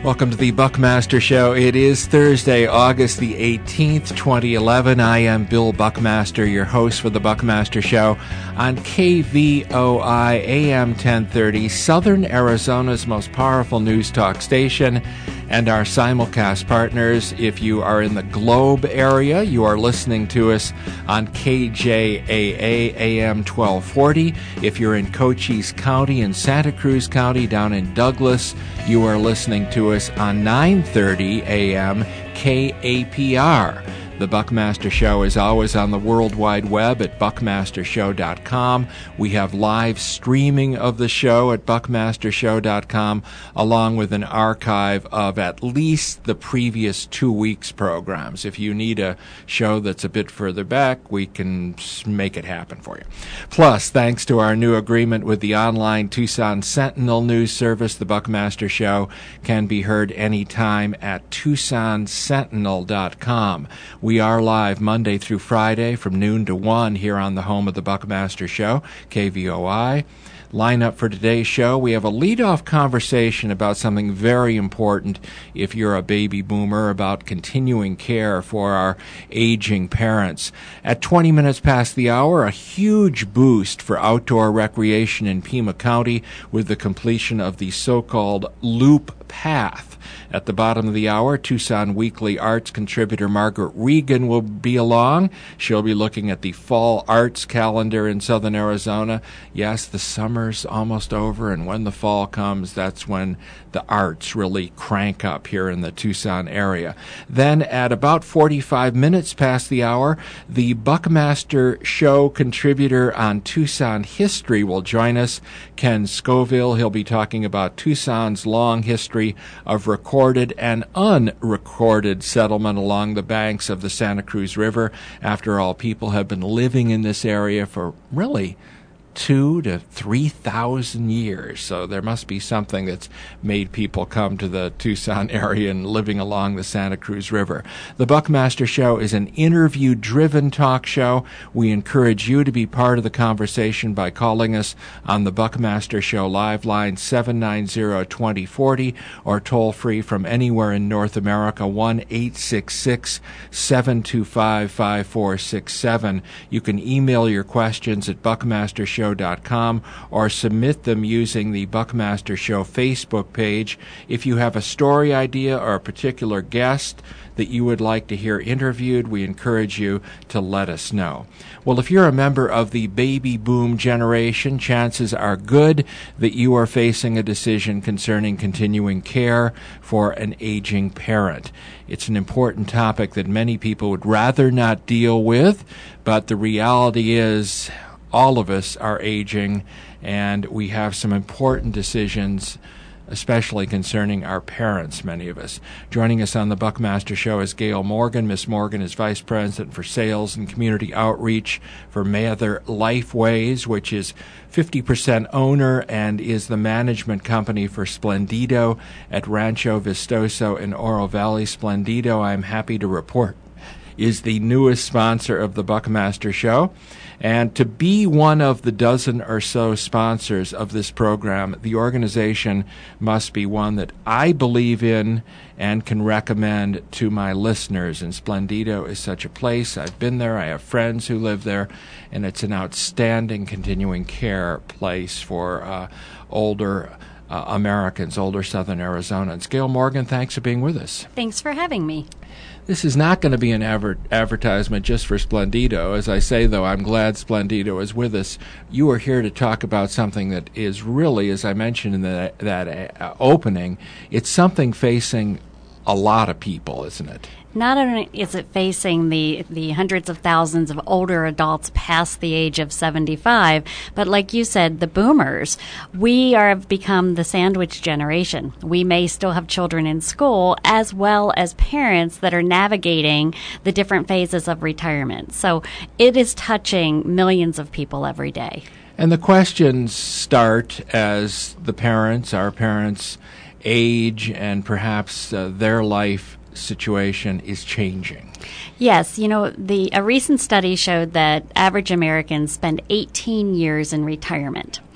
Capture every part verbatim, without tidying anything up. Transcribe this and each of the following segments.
Welcome to the Buckmaster Show. It is Thursday, August the eighteenth, twenty eleven. I am Bill Buckmaster, your host for the Buckmaster Show on K V O I A M ten thirty, Southern Arizona's most powerful news talk station, and our simulcast partners. If you are in the Globe area, you are listening to us on K J A A A M twelve forty. If you're in Cochise County and Santa Cruz County down in Douglas, you are listening to us on nine thirty A M K A P R. The Buckmaster Show is always on the World Wide Web at buckmaster show dot com. We have live streaming of the show at buckmaster show dot com, along with an archive of at least the previous two weeks' programs. If you need a show that's a bit further back, we can make it happen for you. Plus, thanks to our new agreement with the online Tucson Sentinel news service, the Buckmaster Show can be heard anytime at tucson sentinel dot com. We are live Monday through Friday from noon to one here on the home of the Buckmaster Show, K V O I. Lineup for today's show, we have a lead-off conversation about something very important if you're a baby boomer, about continuing care for our aging parents. At twenty minutes past the hour, a huge boost for outdoor recreation in Pima County with the completion of the so-called Loop Path. At the bottom of the hour, Tucson Weekly Arts contributor Margaret Regan will be along. She'll be looking at the fall arts calendar in southern Arizona. Yes, the summer's almost over, and when the fall comes, that's when the arts really crank up here in the Tucson area. Then at about forty-five minutes past the hour, the Buckmaster Show contributor on Tucson history will join us, Ken Scoville. He'll be talking about Tucson's long history of recording and unrecorded settlement along the banks of the Santa Cruz River. After all, people have been living in this area for really two to three thousand years, so there must be something that's made people come to the Tucson area and living along the Santa Cruz River. The Buckmaster Show is an interview-driven talk show. We encourage you to be part of the conversation by calling us on the Buckmaster Show live line seven nine zero, two zero four zero or toll-free from anywhere in North America, one eight six six, seven two five, five four six seven. You can email your questions at buckmaster show dot com or submit them using the Buckmaster Show Facebook page. If you have a story idea or a particular guest that you would like to hear interviewed, we encourage you to let us know. Well, if you're a member of the baby boom generation, chances are good that you are facing a decision concerning continuing care for an aging parent. It's an important topic that many people would rather not deal with, but the reality is all of us are aging, and we have some important decisions, especially concerning our parents, many of us. Joining us on the Buckmaster Show is Gail Morgan. Miss Morgan is Vice President for Sales and Community Outreach for Mather Lifeways, which is fifty percent owner and is the management company for Splendido at Rancho Vistoso in Oro Valley. Splendido, I'm happy to report, is the newest sponsor of the Buckmaster Show. And to be one of the dozen or so sponsors of this program, the organization must be one that I believe in and can recommend to my listeners. And Splendido is such a place. I've been there. I have friends who live there. And it's an outstanding continuing care place for uh, older uh, Americans, older Southern Arizonans. Gail Morgan, thanks for being with us. Thanks for having me. This is not going to be an adver- advertisement just for Splendido. As I say, though, I'm glad Splendido is with us. You are here to talk about something that is really, as I mentioned in the, that uh, opening, it's something facing a lot of people, isn't it? Not only is it facing the, the hundreds of thousands of older adults past the age of seventy-five, but like you said, the boomers, we are have become the sandwich generation. We may still have children in school as well as parents that are navigating the different phases of retirement. So it is touching millions of people every day. And the questions start as the parents, our parents, age and perhaps uh, their life situation is changing. Yes, you know, the a recent study showed that average Americans spend eighteen years in retirement.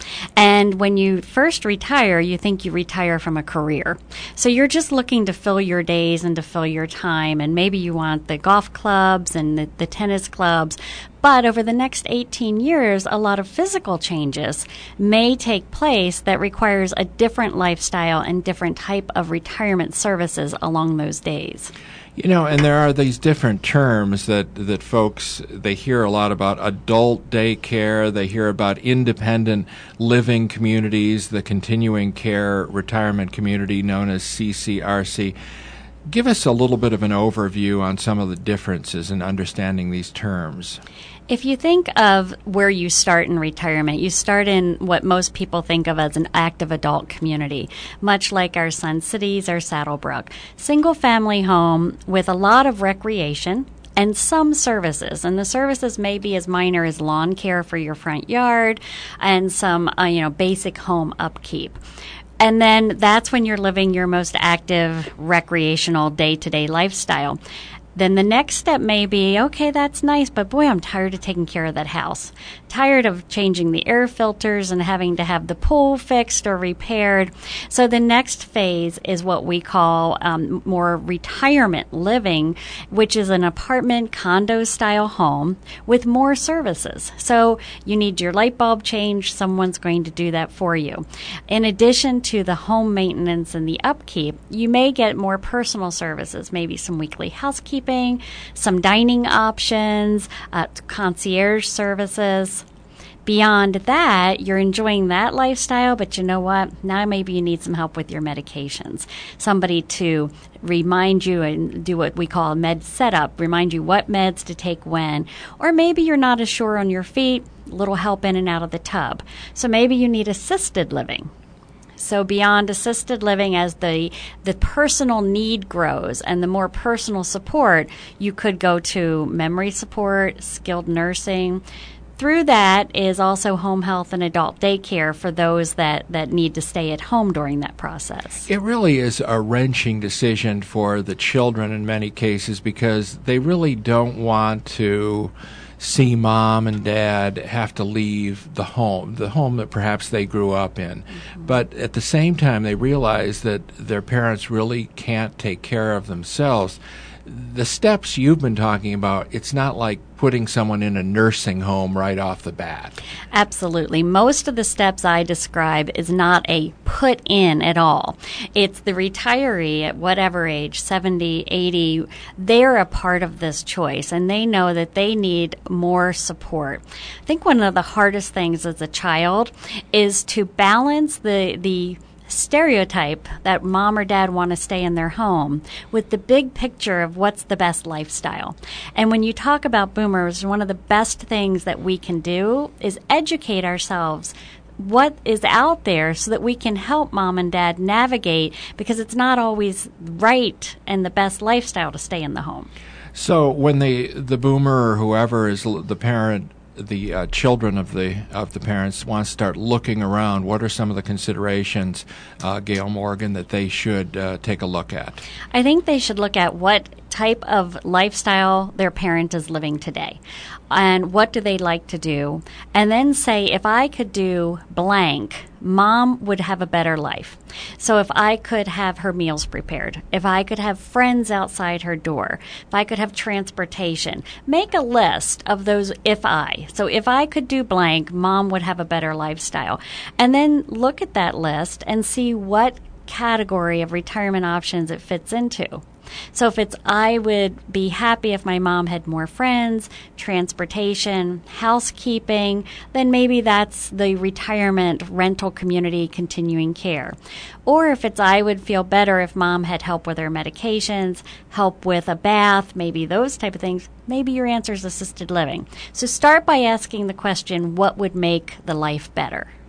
And when you first retire, you think you retire from a career. So you're just looking to fill your days and to fill your time. And maybe you want the golf clubs and the, the tennis clubs. But over the next eighteen years, a lot of physical changes may take place that requires a different lifestyle and different type of retirement services along those days. You know, and there are these different terms that, that folks, they hear a lot about adult daycare, they hear about independent living communities, the continuing care retirement community known as C C R C. Give us a little bit of an overview on some of the differences in understanding these terms. If you think of where you start in retirement, you start in what most people think of as an active adult community, much like our Sun Cities or Saddlebrook. Single-family home with a lot of recreation and some services. And the services may be as minor as lawn care for your front yard and some, uh, you know, basic home upkeep. And then that's when you're living your most active, recreational, day-to-day lifestyle. Then the next step may be, okay, that's nice, but boy, I'm tired of taking care of that house. Tired of changing the air filters and having to have the pool fixed or repaired. So the next phase is what we call um, more retirement living, which is an apartment condo style home with more services. So you need your light bulb changed, someone's going to do that for you. In addition to the home maintenance and the upkeep, you may get more personal services, maybe some weekly housekeeping, some dining options, uh, concierge services. Beyond that, you're enjoying that lifestyle, but you know what? Now maybe you need some help with your medications. Somebody to remind you and do what we call a med setup, remind you what meds to take when. Or maybe you're not as sure on your feet, a little help in and out of the tub. So maybe you need assisted living. So beyond assisted living, as the the personal need grows and the more personal support, you could go to memory support, skilled nursing. Through that is also home health and adult daycare for those that, that need to stay at home during that process. It really is a wrenching decision for the children in many cases because they really don't want to see mom and dad have to leave the home, the home that perhaps they grew up in. Mm-hmm. But at the same time, they realize that their parents really can't take care of themselves. The steps you've been talking about, it's not like putting someone in a nursing home right off the bat. Absolutely. Most of the steps I describe is not a put in at all. It's the retiree at whatever age, seventy, eighty, they're a part of this choice and they know that they need more support. I think one of the hardest things as a child is to balance the the stereotype that mom or dad want to stay in their home with the big picture of what's the best lifestyle. And when you talk about boomers, one of the best things that we can do is educate ourselves what is out there so that we can help mom and dad navigate, because it's not always right and the best lifestyle to stay in the home. So when the the boomer or whoever is the parent, the uh, children of the of the parents want to start looking around, what are some of the considerations, uh, Gail Morgan, that they should uh, take a look at? I think they should look at what type of lifestyle their parent is living today and what do they like to do, and then say, if I could do blank, mom would have a better life. So if I could have her meals prepared, if I could have friends outside her door, if I could have transportation, make a list of those if I. So if I could do blank, mom would have a better lifestyle. And then look at that list and see what category of retirement options it fits into. So if it's, I would be happy if my mom had more friends, transportation, housekeeping, then maybe that's the retirement rental community continuing care. Or if it's, I would feel better if mom had help with her medications, help with a bath, maybe those type of things, maybe your answer is assisted living. So start by asking the question, what would make the life better?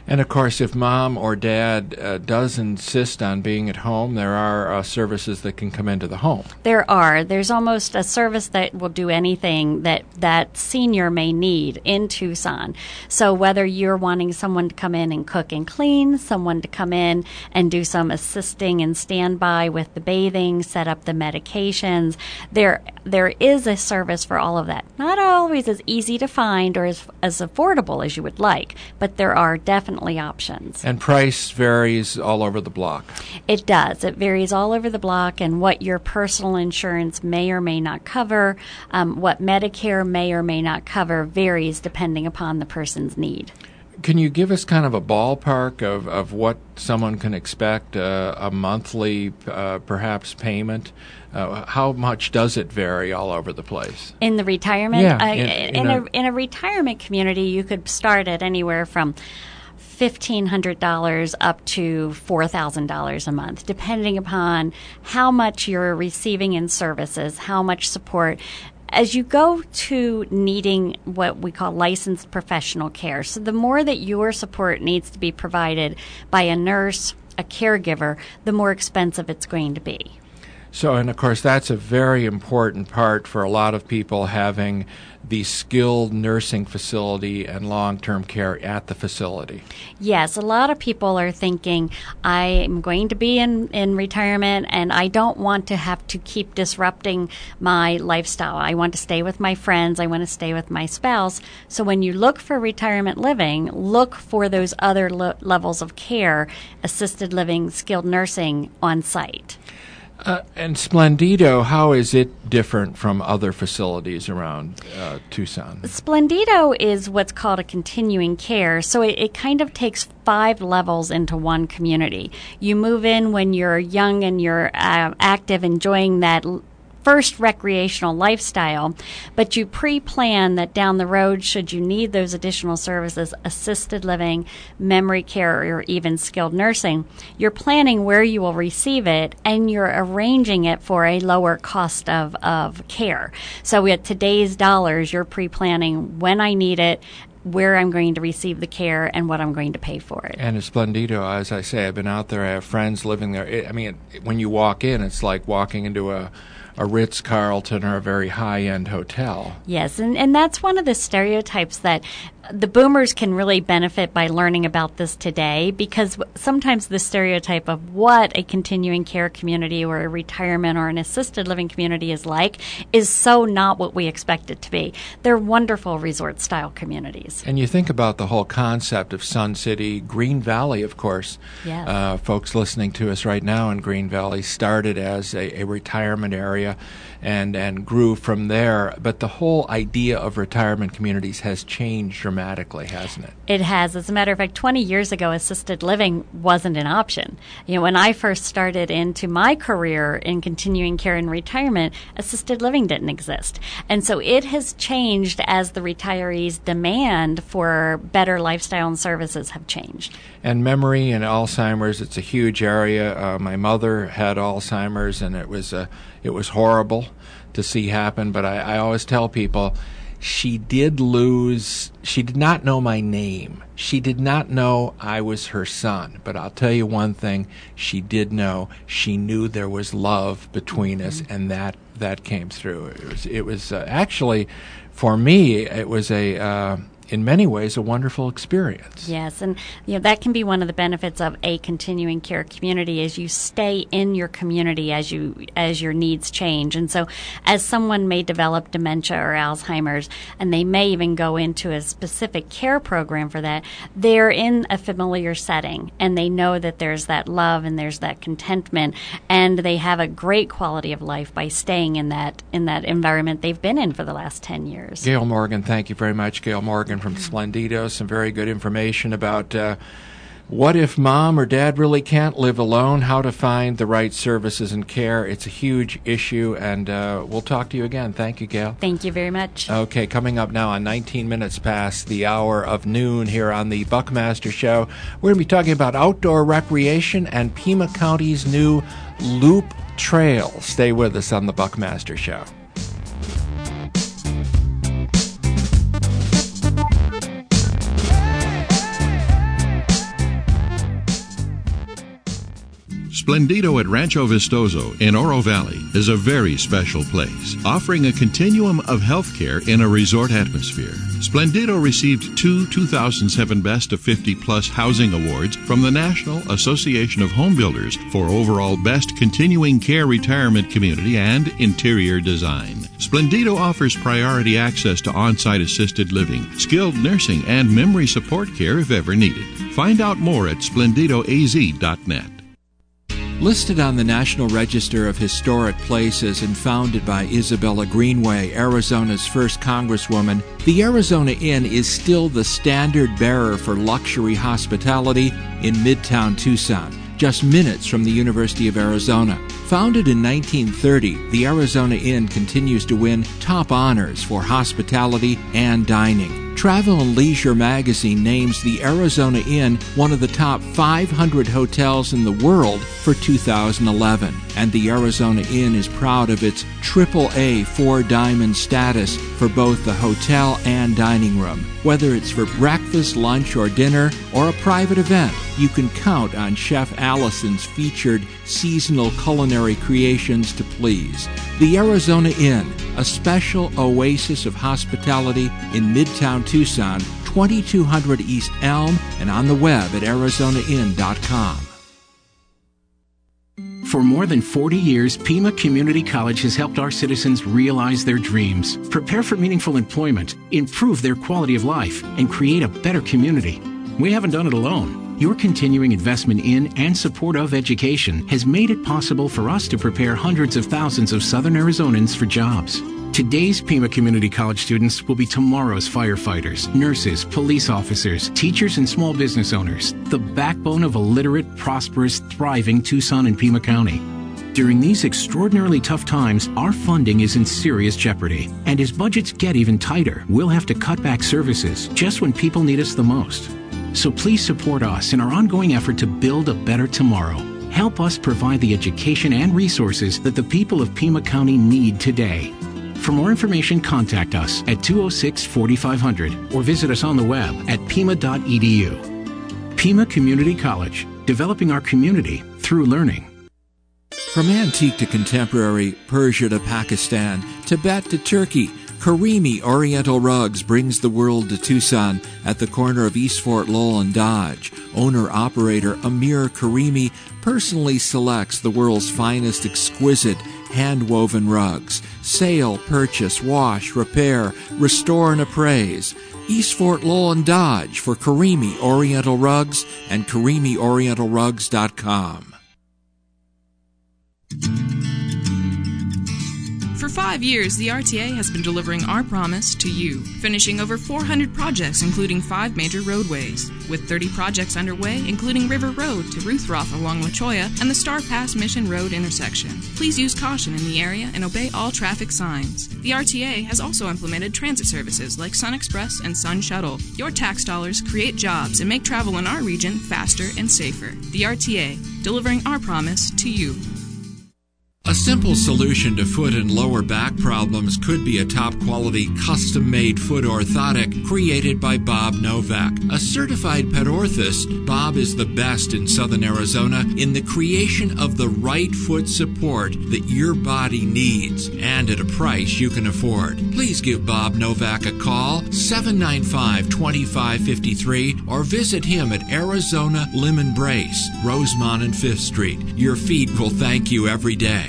And, of course, if mom or dad uh, does insist on being at home, there are uh, services that can come into the home. There are. There's almost a service that will do anything that that senior may need in Tucson. So whether you're wanting someone to come in and cook and clean, someone to come in and do some assisting and standby with the bathing, set up the medications, there there is a service for all of that. Not always as easy to find or as, as affordable as you would like, but there are definitely options. And price varies all over the block. It does. It varies all over the block, and what your personal insurance may or may not cover, um, what Medicare may or may not cover varies depending upon the person's need. Can you give us kind of a ballpark of, of what someone can expect, uh, a monthly uh, perhaps payment? Uh, how much does it vary all over the place? In the retirement? Yeah. Uh, In, in, in, a, a, in a retirement community, you could start at anywhere from fifteen hundred dollars up to four thousand dollars a month, depending upon how much you're receiving in services, how much support. As you go to needing what we call licensed professional care, so the more that your support needs to be provided by a nurse, a caregiver, the more expensive it's going to be. So, and of course, that's a very important part for a lot of people, having the skilled nursing facility and long-term care at the facility. Yes, a lot of people are thinking, I am going to be in, in retirement and I don't want to have to keep disrupting my lifestyle. I want to stay with my friends. I want to stay with my spouse. So when you look for retirement living, look for those other lo- levels of care, assisted living, skilled nursing on site. Uh, and Splendido, how is it different from other facilities around uh, Tucson? Splendido is what's called a continuing care, so it, it kind of takes five levels into one community. You move in when you're young and you're uh, active, enjoying that l- first recreational lifestyle, but you pre-plan that down the road, should you need those additional services, assisted living, memory care, or even skilled nursing, you're planning where you will receive it and you're arranging it for a lower cost of, of care. So at today's dollars, you're pre-planning when I need it, where I'm going to receive the care, and what I'm going to pay for it. And Splendido, as I say, I've been out there. I have friends living there. It, I mean, it, when you walk in, it's like walking into a a Ritz-Carlton or a very high-end hotel. Yes, and, and that's one of the stereotypes that the boomers can really benefit by learning about this today, because sometimes the stereotype of what a continuing care community or a retirement or an assisted living community is like is so not what we expect it to be. They're wonderful resort-style communities. And you think about the whole concept of Sun City, Green Valley, of course. Yes. Uh, folks listening to us right now in Green Valley started as a, a retirement area and, and grew from there. But the whole idea of retirement communities has changed dramatically, hasn't it? It has. As a matter of fact, twenty years ago, assisted living wasn't an option. You know, when I first started into my career in continuing care and retirement, assisted living didn't exist. And so it has changed as the retirees' demand for better lifestyle and services have changed. And memory and Alzheimer's, it's a huge area. Uh, my mother had Alzheimer's, and it was uh, it was horrible to see happen. But I, I always tell people, she did lose, she did not know my name. She did not know I was her son. But I'll tell you one thing, she did know. She knew there was love between mm-hmm. us, and that, that came through. It was, it was uh, actually, for me, it was a... Uh, in many ways, a wonderful experience. Yes, and you know that can be one of the benefits of a continuing care community, is you stay in your community as you as your needs change. And so as someone may develop dementia or Alzheimer's, and they may even go into a specific care program for that, they're in a familiar setting, and they know that there's that love and there's that contentment, and they have a great quality of life by staying in that in that environment they've been in for the last ten years. Gail Morgan, thank you very much. Gail Morgan from Splendido, some very good information about uh, what if mom or dad really can't live alone, how to find the right services and care. It's a huge issue, and uh, we'll talk to you again. Thank you, Gail. Thank you very much. Okay, coming up now on nineteen minutes past the hour of noon here on the Buckmaster Show, we're going to be talking about outdoor recreation and Pima County's new Loop Trail. Stay with us on the Buckmaster Show. Splendido at Rancho Vistoso in Oro Valley is a very special place, offering a continuum of healthcare in a resort atmosphere. Splendido received two two thousand seven Best of fifty Plus Housing Awards from the National Association of Home Builders for overall Best Continuing Care Retirement Community and Interior Design. Splendido offers priority access to on-site assisted living, skilled nursing, and memory support care if ever needed. Find out more at splendido a z dot net. Listed on the National Register of Historic Places and founded by Isabella Greenway, Arizona's first Congresswoman, the Arizona Inn is still the standard bearer for luxury hospitality in Midtown Tucson, just minutes from the University of Arizona. Founded in nineteen thirty, the Arizona Inn continues to win top honors for hospitality and dining. Travel and Leisure magazine names the Arizona Inn one of the top five hundred hotels in the world for two thousand eleven, and the Arizona Inn is proud of its triple A four-diamond status for both the hotel and dining room. Whether it's for breakfast, lunch, or dinner, or a private event, you can count on Chef Allison's featured seasonal culinary creations to please. The Arizona Inn, a special oasis of hospitality in Midtown Tucson, twenty-two hundred East Elm, and on the web at arizona inn dot com. For more than forty years, Pima Community College has helped our citizens realize their dreams, prepare for meaningful employment, improve their quality of life, and create a better community. We haven't done it alone. Your continuing investment in and support of education has made it possible for us to prepare hundreds of thousands of Southern Arizonans for jobs. Today's Pima Community College students will be tomorrow's firefighters, nurses, police officers, teachers, and small business owners, the backbone of a literate, prosperous, thriving Tucson and Pima County. During these extraordinarily tough times, our funding is in serious jeopardy. And as budgets get even tighter, we'll have to cut back services just when people need us the most. So please support us in our ongoing effort to build a better tomorrow. Help us provide the education and resources that the people of Pima County need today. For more information, contact us at two oh six, forty-five hundred or visit us on the web at pima dot e d u. Pima Community College, developing our community through learning. From antique to contemporary, Persia to Pakistan, Tibet to Turkey, Karimi Oriental Rugs brings the world to Tucson at the corner of East Fort Lowell and Dodge. Owner-operator Amir Karimi personally selects the world's finest exquisite hand-woven rugs. Sale, purchase, wash, repair, restore, and appraise. East Fort Lowell and Dodge for Karimi Oriental Rugs and karimi oriental rugs dot com. For five years, the R T A has been delivering our promise to you, finishing over four hundred projects, including five major roadways. With thirty projects underway, including River Road to Ruthroth along La Cholla and the Star Pass Mission Road intersection. Please use caution in the area and obey all traffic signs. The R T A has also implemented transit services like Sun Express and Sun Shuttle. Your tax dollars create jobs and make travel in our region faster and safer. The R T A, delivering our promise to you. A simple solution to foot and lower back problems could be a top-quality, custom-made foot orthotic created by Bob Novak. A certified pet orthist, Bob is the best in Southern Arizona in the creation of the right foot support that your body needs and at a price you can afford. Please give Bob Novak a call, seven nine five, two five five three, or visit him at Arizona Lemon Brace, Rosemont and fifth Street. Your feet will thank you every day.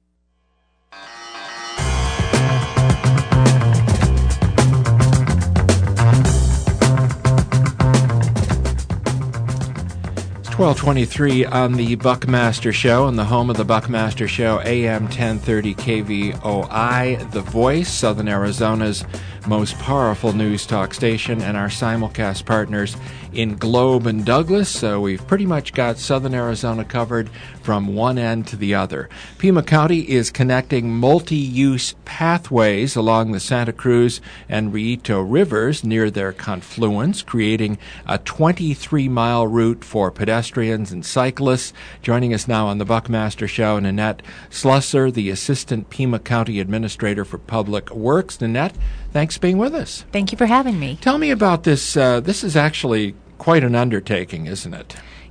twelve twenty-three on the Buckmaster Show, and the home of the Buckmaster Show, A M ten thirty K V O I, The Voice, Southern Arizona's most powerful news talk station, and our simulcast partners in Globe and Douglas, so we've pretty much got Southern Arizona covered from one end to the other. Pima County is connecting multi-use pathways along the Santa Cruz and Rito rivers near their confluence, creating a twenty-three mile route for pedestrians and cyclists. Joining us now on the Buckmaster Show, Nanette Slusser, the Assistant Pima County Administrator for Public Works. Nanette, thanks for being with us. Thank you for having me. Tell me about this. Uh, this is actually quite an undertaking, isn't it?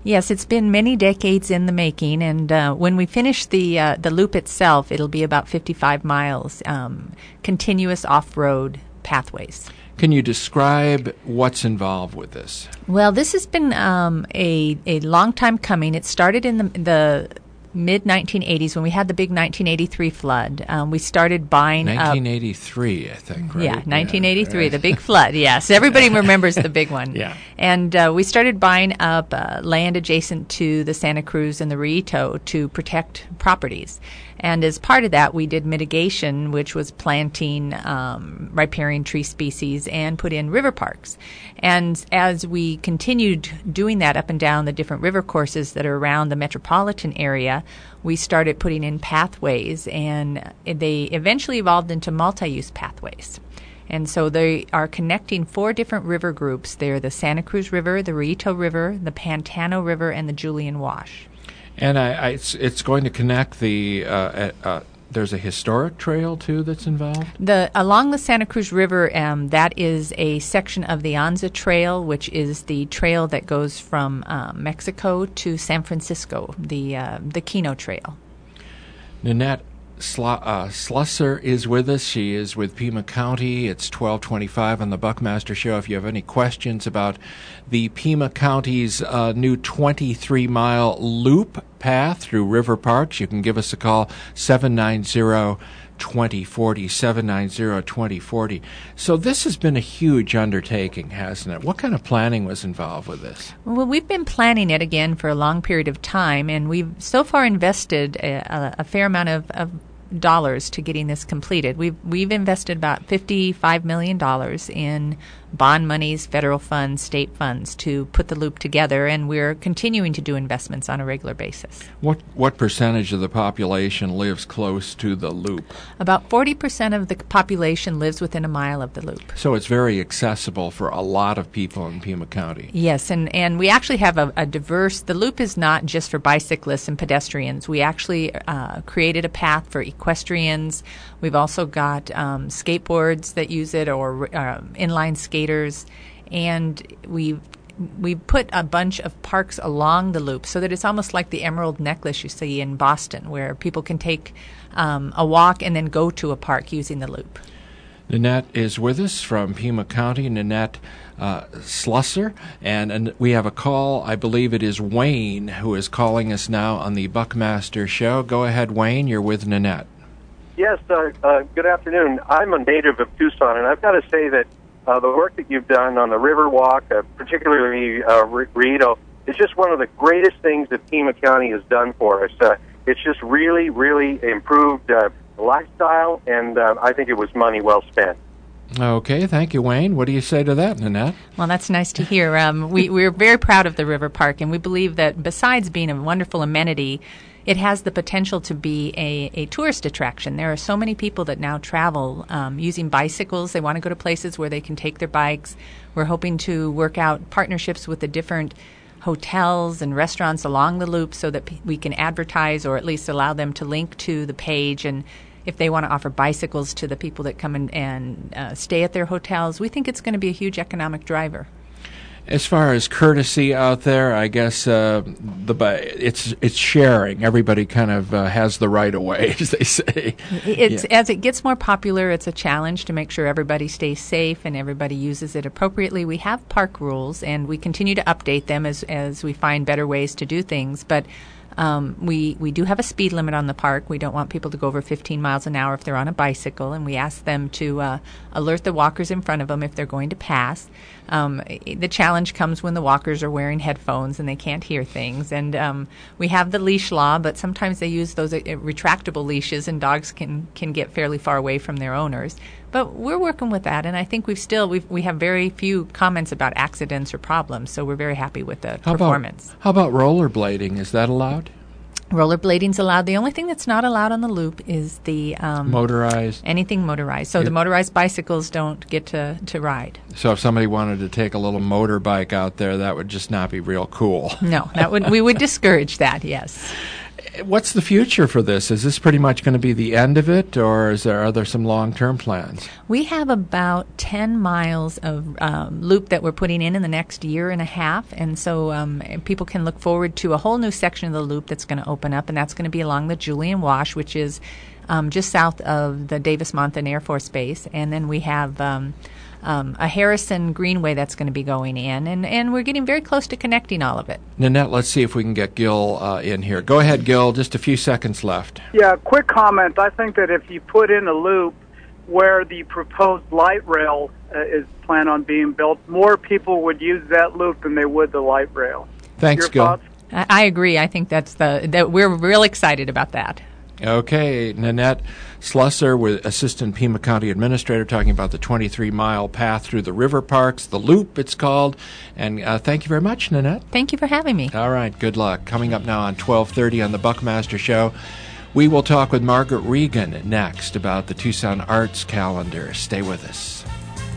Yes, it's been many decades in the making, and uh, when we finish the uh, the loop itself, it'll be about fifty-five miles, um, continuous off-road pathways. Can you describe what's involved with this? Well, this has been um, a a long time coming. It started in the the mid nineteen eighties when we had the big nineteen eighty-three flood. Um, we started buying nineteen eighty-three, up, I think, right? Yeah, nineteen eighty-three, yeah, right. The big flood, yes. Everybody remembers the big one. Yeah. And uh, we started buying up uh, land adjacent to the Santa Cruz and the Rito to protect properties. And as part of that, we did mitigation, which was planting um, riparian tree species and put in river parks. And as we continued doing that up and down the different river courses that are around the metropolitan area, we started putting in pathways, and they eventually evolved into multi-use pathways. And so they are connecting four different river groups. They're the Santa Cruz River, the Rito River, the Pantano River, and the Julian Wash. And I, I, it's, it's going to connect the, uh, uh, there's a historic trail, too, that's involved? The Along the Santa Cruz River, um, that is a section of the Anza Trail, which is the trail that goes from uh, Mexico to San Francisco, the, uh, the Kino Trail. Nanette Sl- uh, Slusser is with us. She is with Pima County. It's twelve twenty-five on the Buckmaster Show. If you have any questions about the Pima County's uh, new twenty-three mile loop path through river parks, you can give us a call, seven nine zero, two zero four zero, seven nine zero, two zero four zero. So this has been a huge undertaking, hasn't it? What kind of planning was involved with this? Well, we've been planning it again for a long period of time, and we've so far invested a, a fair amount of, of dollars to getting this completed. We've we've invested about fifty-five million dollars in bond monies, federal funds, state funds to put the loop together, and we're continuing to do investments on a regular basis. What what percentage of the population lives close to the loop? About forty percent of the population lives within a mile of the loop. So it's very accessible for a lot of people in Pima County. Yes, and, and we actually have a, a diverse, the loop is not just for bicyclists and pedestrians. We actually uh, created a path for equestrians. We've also got um, skateboards that use it, or uh, inline skaters, and we've we put a bunch of parks along the loop so that it's almost like the Emerald Necklace you see in Boston, where people can take um, a walk and then go to a park using the loop. Nanette is with us from Pima County, Nanette uh, Slusser, and, and we have a call. I believe it is Wayne who is calling us now on the Buckmaster Show. Go ahead, Wayne. You're with Nanette. Yes, uh, uh, good afternoon. I'm a native of Tucson, and I've got to say that uh, the work that you've done on the Riverwalk, uh, particularly uh, Rito, is just one of the greatest things that Pima County has done for us. Uh, it's just really, really improved uh, lifestyle, and uh, I think it was money well spent. Okay, thank you, Wayne. What do you say to that, Nanette? Well, that's nice to hear. Um, we, we're very proud of the River Park, and we believe that besides being a wonderful amenity, it has the potential to be a, a tourist attraction. There are so many people that now travel um, using bicycles. They want to go to places where they can take their bikes. We're hoping to work out partnerships with the different hotels and restaurants along the loop so that p- we can advertise, or at least allow them to link to the page. And if they want to offer bicycles to the people that come in and uh, stay at their hotels, we think it's going to be a huge economic driver. As far as courtesy out there, I guess uh, the it's it's sharing. Everybody kind of uh, has the right of way, as they say. It's yeah. As it gets more popular, it's a challenge to make sure everybody stays safe and everybody uses it appropriately. We have park rules, and we continue to update them as as we find better ways to do things. But Um, we, we do have a speed limit on the park. We don't want people to go over fifteen miles an hour if they're on a bicycle, and we ask them to uh, alert the walkers in front of them if they're going to pass. Um, the challenge comes when the walkers are wearing headphones and they can't hear things. And um, we have the leash law, but sometimes they use those uh, retractable leashes, and dogs can, can get fairly far away from their owners. But we're working with that, and I think we've still we've, we have very few comments about accidents or problems, so we're very happy with the how performance. About, how about rollerblading? Is that allowed? Rollerblading's allowed. The only thing that's not allowed on the loop is the um, motorized. Anything motorized. So yeah. the motorized bicycles don't get to, to ride. So if somebody wanted to take a little motorbike out there, that would just not be real cool. No, that would we would discourage that. Yes. what's the future for this? Is this pretty much going to be the end of it, or is there are there some long-term plans? We have about ten miles of um, loop that we're putting in in the next year and a half, and so um, people can look forward to a whole new section of the loop that's going to open up, and that's going to be along the Julian Wash, which is um, just south of the Davis-Monthan Air Force Base, and then we have Um, Um, a Harrison Greenway that's going to be going in, and, and we're getting very close to connecting all of it. Nanette, let's see if we can get Gil uh, in here. Go ahead, Gil. Just a few seconds left. Yeah, quick comment. I think that if you put in a loop where the proposed light rail uh, is planned on being built, more people would use that loop than they would the light rail. Thanks, Your Gil. thoughts? I, I agree. I think that's the that we're real excited about that. Okay, Nanette Slusser with Assistant Pima County Administrator talking about the twenty-three mile path through the river parks, the Loop it's called. And uh, thank you very much, Nanette. Thank you for having me. All right, good luck. Coming up now on twelve thirty on the Buckmaster Show, we will talk with Margaret Regan next about the Tucson Arts Calendar. Stay with us.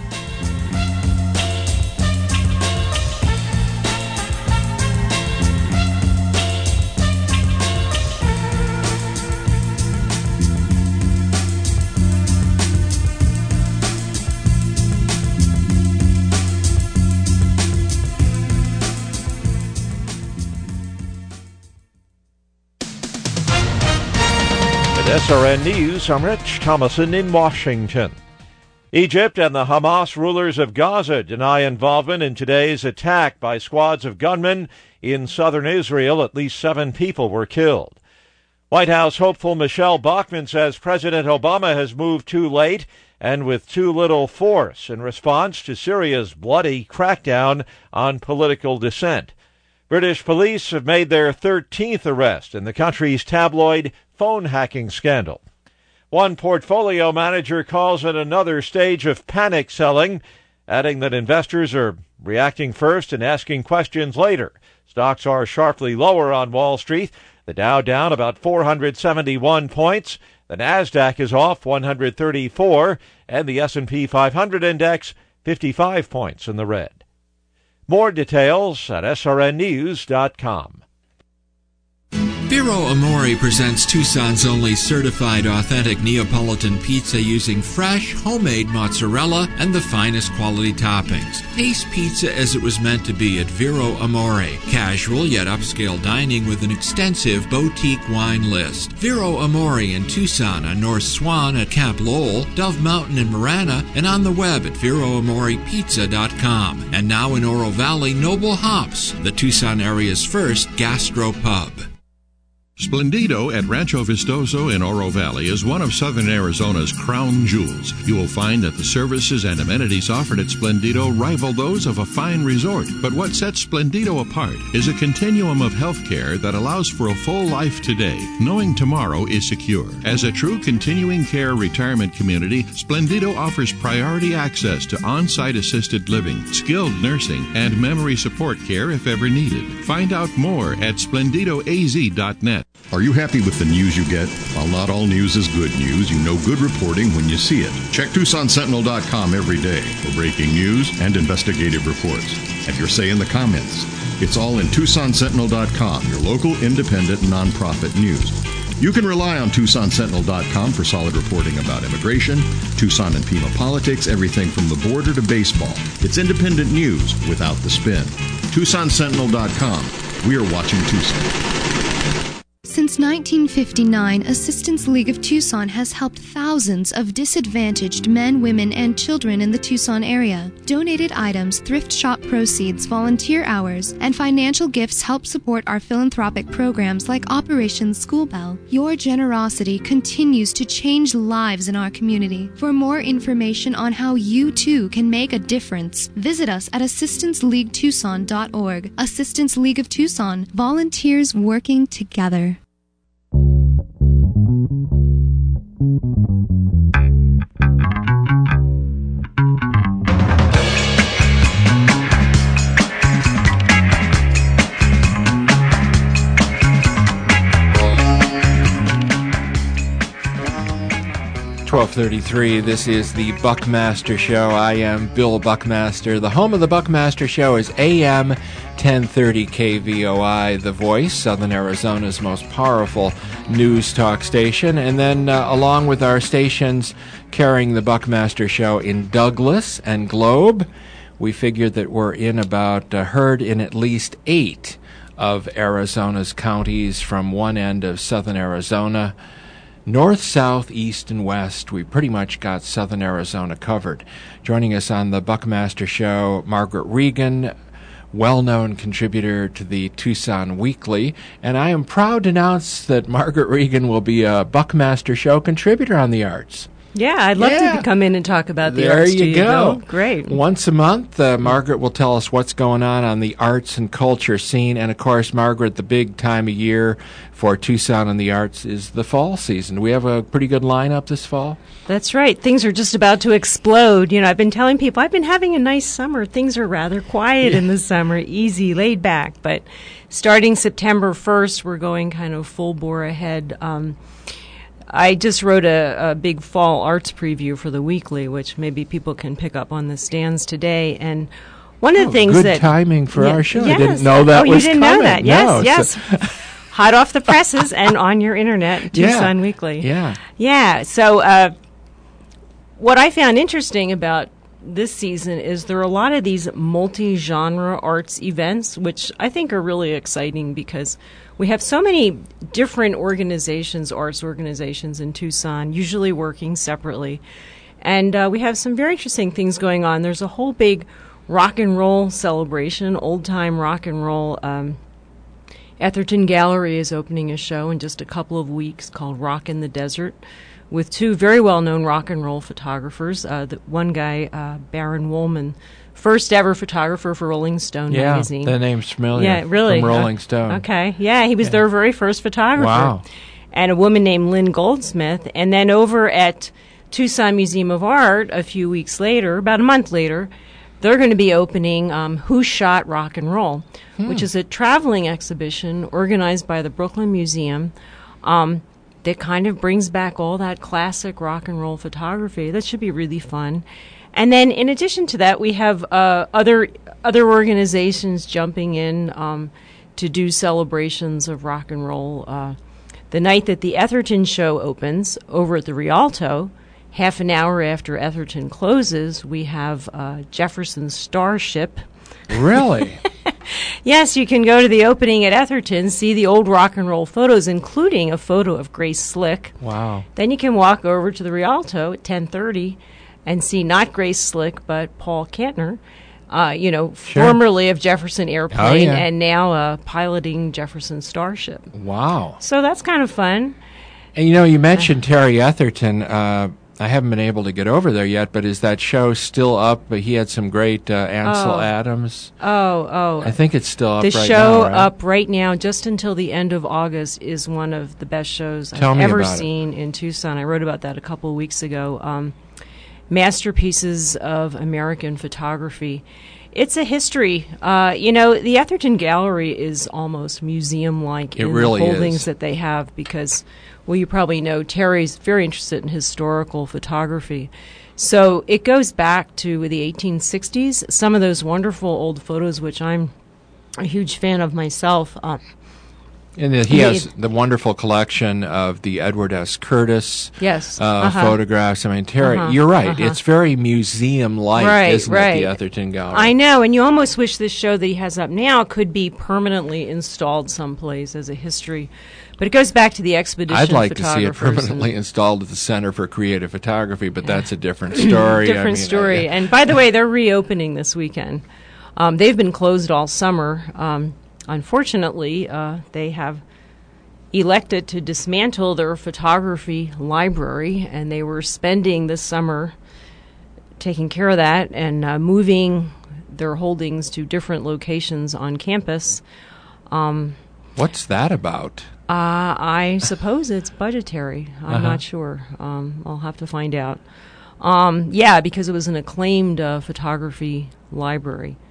S R N News, I'm Rich Thomason in Washington. Egypt and the Hamas rulers of Gaza deny involvement in today's attack by squads of gunmen in southern Israel. At least seven people were killed. White House hopeful Michelle Bachmann says President Obama has moved too late and with too little force in response to Syria's bloody crackdown on political dissent. British police have made their thirteenth arrest in the country's tabloid phone hacking scandal. One portfolio manager calls it another stage of panic selling, adding that investors are reacting first and asking questions later. Stocks are sharply lower on Wall Street. The Dow down about four hundred seventy-one points. The Nasdaq is off one hundred thirty-four, and the S and P five hundred index fifty-five points in the red. More details at S R N news dot com. Vero Amore presents Tucson's only certified authentic Neapolitan pizza using fresh, homemade mozzarella and the finest quality toppings. Taste pizza as it was meant to be at Vero Amore. Casual yet upscale dining with an extensive boutique wine list. Vero Amore in Tucson on North Swan at Camp Lowell, Dove Mountain in Marana, and on the web at vero amore pizza dot com. And now in Oro Valley, Noble Hops, the Tucson area's first gastro pub. Splendido at Rancho Vistoso in Oro Valley is one of Southern Arizona's crown jewels. You will find that the services and amenities offered at Splendido rival those of a fine resort. But what sets Splendido apart is a continuum of health care that allows for a full life today, knowing tomorrow is secure. As a true continuing care retirement community, Splendido offers priority access to on-site assisted living, skilled nursing, and memory support care if ever needed. Find out more at splendido a z dot net. Are you happy with the news you get? While not all news is good news, you know good reporting when you see it. Check Tucson Sentinel dot com every day for breaking news and investigative reports. Have your say in the comments. It's all in Tucson Sentinel dot com, your local independent nonprofit news. You can rely on Tucson Sentinel dot com for solid reporting about immigration, Tucson and Pima politics, everything from the border to baseball. It's independent news without the spin. Tucson Sentinel dot com. We are watching Tucson. Since nineteen fifty-nine, Assistance League of Tucson has helped thousands of disadvantaged men, women, and children in the Tucson area. Donated items, thrift shop proceeds, volunteer hours, and financial gifts help support our philanthropic programs like Operation School Bell. Your generosity continues to change lives in our community. For more information on how you too can make a difference, visit us at assistance league tucson dot org. Assistance League of Tucson, volunteers working together. twelve thirty-three. This is the Buckmaster Show. I am Bill Buckmaster. The home of the Buckmaster Show is A M ten thirty K V O I, The Voice, Southern Arizona's most powerful news talk station. And then uh, along with our stations carrying the Buckmaster Show in Douglas and Globe, we figured that we're in about, uh, heard in at least eight of Arizona's counties from one end of southern Arizona. North, south, east, and west, we pretty much got southern Arizona covered. Joining us on the Buckmaster Show, Margaret Regan, well-known contributor to the Tucson Weekly. And I am proud to announce that Margaret Regan will be a Buckmaster Show contributor on the arts. Yeah, I'd love yeah. to come in and talk about the there arts you to you, go. Bill. Great. Once a month, uh, Margaret will tell us what's going on on the arts and culture scene. And, of course, Margaret, the big time of year for Tucson and the arts is the fall season. Do we have a pretty good lineup this fall? That's right. Things are just about to explode. You know, I've been telling people I've been having a nice summer. Things are rather quiet yeah. in the summer, easy, laid back. But starting September first, we're going kind of full bore ahead. Um, I just wrote a, a big fall arts preview for the Weekly, which maybe people can pick up on the stands today. And one of the oh, things good that timing for yeah, our show. Yes. I didn't know that oh, was you didn't coming. know that? Yes, no, yes. So Hot off the presses and on your internet, Tucson yeah. Weekly. Yeah, yeah. So uh, what I found interesting about this season is there are a lot of these multi-genre arts events, which I think are really exciting because we have so many different organizations, arts organizations in Tucson, usually working separately. And uh, we have some very interesting things going on. There's a whole big rock and roll celebration, old-time rock and roll. Um, Etherton Gallery is opening a show in just a couple of weeks called Rock in the Desert, with two very well-known rock and roll photographers. Uh, the one guy, uh, Baron Woolman, first ever photographer for Rolling Stone yeah, magazine. The name's familiar. Yeah, really. From Rolling uh, Stone. Okay, yeah, he was yeah. their very first photographer. Wow. And a woman named Lynn Goldsmith. And then over at Tucson Museum of Art, a few weeks later, about a month later, they're going to be opening um, Who Shot Rock and Roll, hmm. which is a traveling exhibition organized by the Brooklyn Museum. Um, that kind of brings back all that classic rock and roll photography. That should be really fun. And then in addition to that, we have uh, other other organizations jumping in um, to do celebrations of rock and roll. Uh, the night that the Etherton show opens over at the Rialto, half an hour after Etherton closes, we have uh, Jefferson Starship. Really? Yes, you can go to the opening at Etherton, see the old rock and roll photos, including a photo of Grace Slick. Wow. Then you can walk over to the Rialto at ten thirty and see not Grace Slick, but Paul Kantner, uh, you know, sure. formerly of Jefferson Airplane oh, yeah. and now uh, piloting Jefferson Starship. Wow. So that's kind of fun. And, you know, you mentioned Terry Etherton. Uh, I haven't been able to get over there yet, but is that show still up? He had some great uh, Ansel oh. Adams. Oh, oh. I think it's still up the right show now, right? up right now, just until the end of August, is one of the best shows Tell I've me ever about seen it. in Tucson. I wrote about that a couple of weeks ago. Um, Masterpieces of American Photography. It's a history. Uh, you know, the Etherton Gallery is almost museum-like it in really the holdings is. that they have because, well, you probably know Terry's very interested in historical photography. So it goes back to the eighteen sixties. Some of those wonderful old photos, which I'm a huge fan of myself. Uh, And the, he has the wonderful collection of the Edward S. Curtis yes. uh, uh-huh. photographs. I mean, Terry, uh-huh. you're right. Uh-huh. It's very museum-like, right, isn't right. it, the Etherton Gallery? I know, and you almost wish this show that he has up now could be permanently installed someplace as a history. But it goes back to the expedition I'd like to see it photographers permanently installed at the Center for Creative Photography, but that's a different story. different I mean, story. I, and by the way, they're reopening this weekend. Um, they've been closed all summer. Um, unfortunately, uh, they have elected to dismantle their photography library, and they were spending this summer taking care of that and uh, moving their holdings to different locations on campus. Um, What's that about? Uh, I suppose it's budgetary. I'm Uh-huh. not sure. Um, I'll have to find out. Um, yeah, because it was an acclaimed uh, photography library.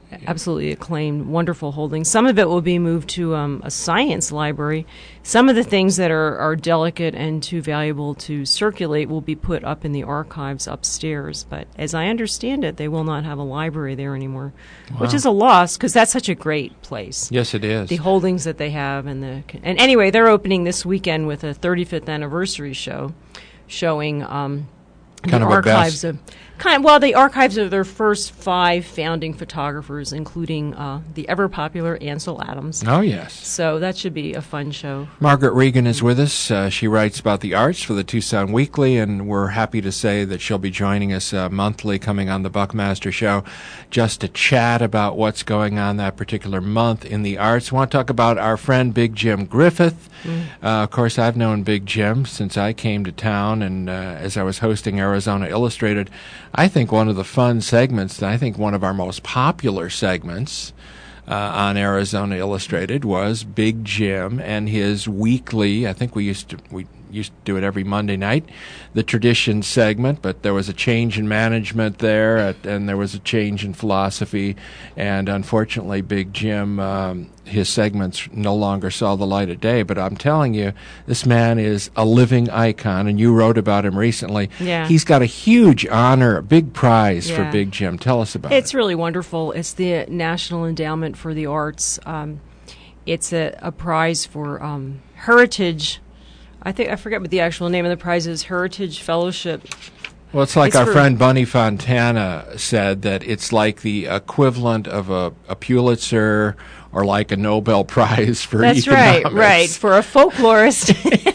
absolutely acclaimed, wonderful holdings. Some of it will be moved to um, a science library. Some of the things that are, are delicate and too valuable to circulate will be put up in the archives upstairs. But as I understand it, they will not have a library there anymore, wow. which is a loss because that's such a great place. Yes, it is. The holdings that they have. And the and anyway, they're opening this weekend with a thirty-fifth anniversary show showing um, kind the of archives of... Kind of, well, the archives of their first five founding photographers, including uh, the ever-popular Ansel Adams. Oh, yes. So that should be a fun show. Margaret Regan is with us. Uh, she writes about the arts for the Tucson Weekly, and we're happy to say that she'll be joining us uh, monthly, coming on the Buckmaster Show, just to chat about what's going on that particular month in the arts. I want to talk about our friend Big Jim Griffith. Mm. Uh, of course, I've known Big Jim since I came to town, and uh, as I was hosting Arizona Illustrated, I think one of the fun segments, I think one of our most popular segments uh, on Arizona Illustrated was Big Jim and his weekly, I think we used to we used to do it every Monday night, the tradition segment, but there was a change in management there, at, and there was a change in philosophy, and unfortunately Big Jim, um, his segments no longer saw the light of day. But I'm telling you, this man is a living icon, and you wrote about him recently. Yeah. He's got a huge honor, a big prize yeah. for Big Jim. Tell us about it's it. It's really really wonderful. It's the National Endowment for the Arts. Um, it's a, a prize for um, heritage. I think I forget what the actual name of the prize is. Heritage Fellowship. Well, it's like it's our for, friend Bunny Fontana said, that it's like the equivalent of a, a Pulitzer or like a Nobel Prize for That's economics. right, right. For a folklorist,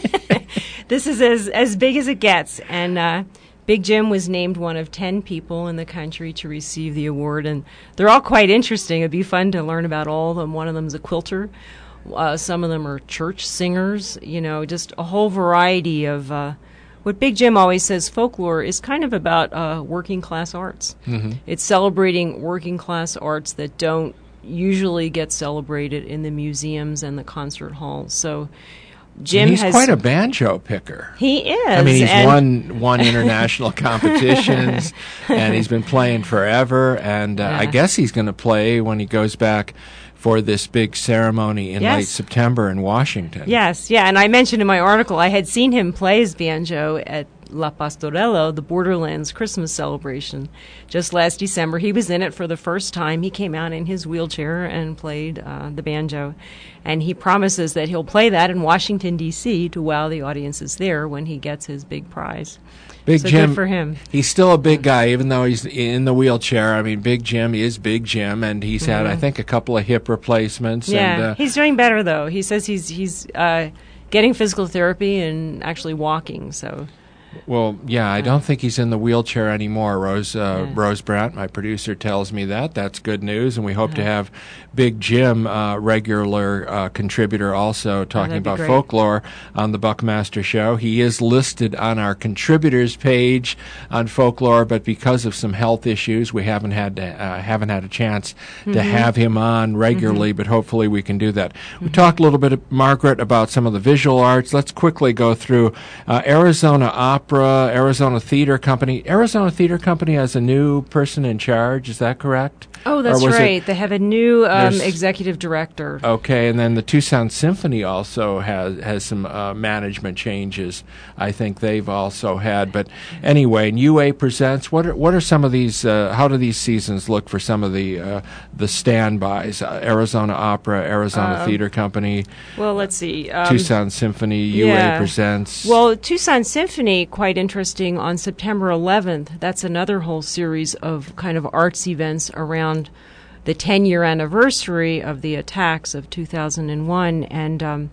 this is as as big as it gets. And uh, Big Jim was named one of ten people in the country to receive the award, and they're all quite interesting. It'd be fun to learn about all of them. One of them is a quilter. Uh, some of them are church singers, you know, just a whole variety of uh, what Big Jim always says, folklore is kind of about uh, working class arts. Mm-hmm. It's celebrating working class arts that don't usually get celebrated in the museums and the concert halls. So Jim and he's has quite a banjo picker. He is. I mean, he's won won international competitions, and he's been playing forever. And uh, yeah. I guess he's going to play when he goes back for this big ceremony in yes. late September in Washington. Yes, yeah, and I mentioned in my article I had seen him play his banjo at La Pastorela, the Borderlands Christmas celebration, just last December. He was in it for the first time. He came out in his wheelchair and played uh, the banjo, and he promises that he'll play that in Washington, D C to wow the audiences there when he gets his big prize. Big so Jim, good for him. He's still a big guy, even though he's in the wheelchair. I mean, Big Jim is Big Jim, and he's mm-hmm. had, I think, a couple of hip replacements. Yeah, and, uh, he's doing better, though. He says he's he's uh, getting physical therapy and actually walking, so... Well, yeah, I don't think he's in the wheelchair anymore. Rose uh, yeah. Rose Brandt, my producer, tells me that. That's good news, and we hope yeah. to have Big Jim, uh, regular uh, contributor, also talking oh, about great. folklore on the Buckmaster Show. He is listed on our contributors page on folklore, but because of some health issues, we haven't had to, uh, haven't had a chance mm-hmm. to have him on regularly. Mm-hmm. But hopefully, we can do that. Mm-hmm. We talked a little bit, Margaret, about some of the visual arts. Let's quickly go through uh, Arizona Opera. Arizona Theater Company. Arizona Theater Company has a new person in charge. Is that correct? Oh, that's right. It, they have a new um, executive director. Okay, and then the Tucson Symphony also has has some uh, management changes. I think they've also had. But anyway, U A presents. What are what are some of these? Uh, how do these seasons look for some of the uh, the standbys? Uh, Arizona Opera, Arizona uh, Theater Company. Well, let's see. Um, Tucson Symphony. U A yeah. presents. Well, Tucson Symphony, quite interesting. On September eleventh, that's another whole series of kind of arts events around the ten-year anniversary of the attacks of two thousand one, and um,